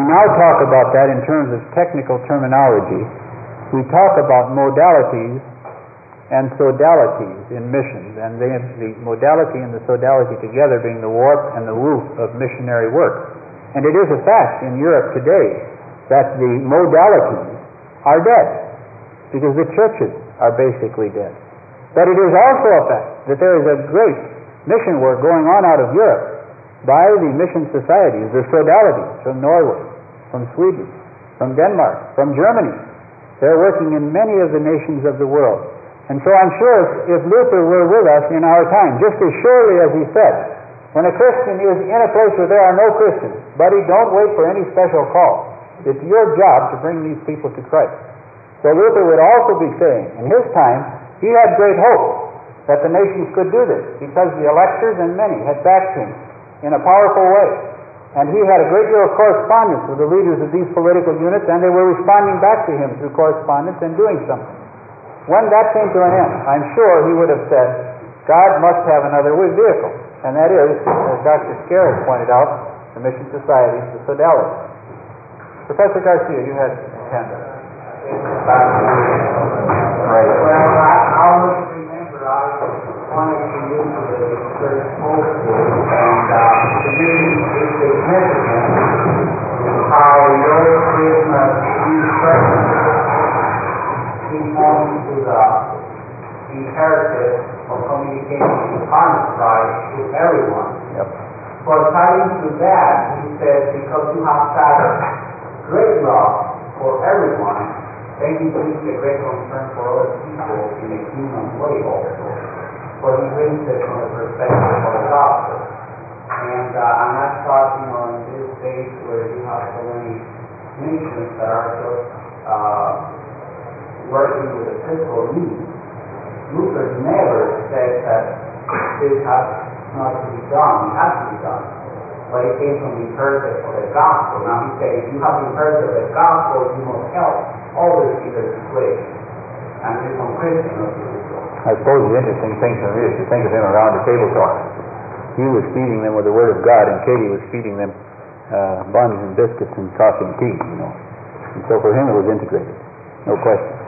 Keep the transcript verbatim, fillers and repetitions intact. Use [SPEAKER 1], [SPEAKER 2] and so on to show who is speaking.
[SPEAKER 1] now talk about that in terms of technical terminology. We talk about modalities and sodalities in missions, and they, the modality and the sodality together being the warp and the woof of missionary work. And it is a fact in Europe today that the modalities are dead, because the churches are basically dead. But it is also a fact that there is a great mission work going on out of Europe by the mission societies, the sodalities from Norway, from Sweden, from Denmark, from Germany. They're working in many of the nations of the world. And so I'm sure if, if Luther were with us in our time, just as surely as he said, when a Christian is in a place where there are no Christians, buddy, don't wait for any special call. It's your job to bring these people to Christ. So Luther would also be saying, in his time, he had great hope that the nations could do this, because the electors and many had backed him in a powerful way. And he had a great deal of correspondence with the leaders of these political units, and they were responding back to him through correspondence and doing something. When that came to an end, I'm sure he would have said, God must have another vehicle. And that is, as Doctor Scare has pointed out, the mission societies, the sodalities. Professor Garcia, you had a hand up.
[SPEAKER 2] Right. Well, I always remember I wanted to use the church hopeful, and uh, to me it's significant how your Christmas Eve present belongs to the imperative of communicating the promise Christ to everyone.
[SPEAKER 1] Yep.
[SPEAKER 2] But tied to that, he says, because you have such great love for everyone, then he brings a great concern for other people in a human way also. But he brings it from the perspective of the gospel. And uh, I'm not talking on this days where you have so many nations that are just uh, working with a physical need. Luther never said that this has not to be done, it has to be done. But it came from the imperative of the gospel. Now he said, if you have the imperative of the gospel, you must help always be the situation. And this on Christian of the
[SPEAKER 1] I suppose the interesting thing for me is to think of him around the table talking. He was feeding them with the Word of God, and Katie was feeding them uh, buns and biscuits and coffee and tea, you know. And so for him it was integrated, no question.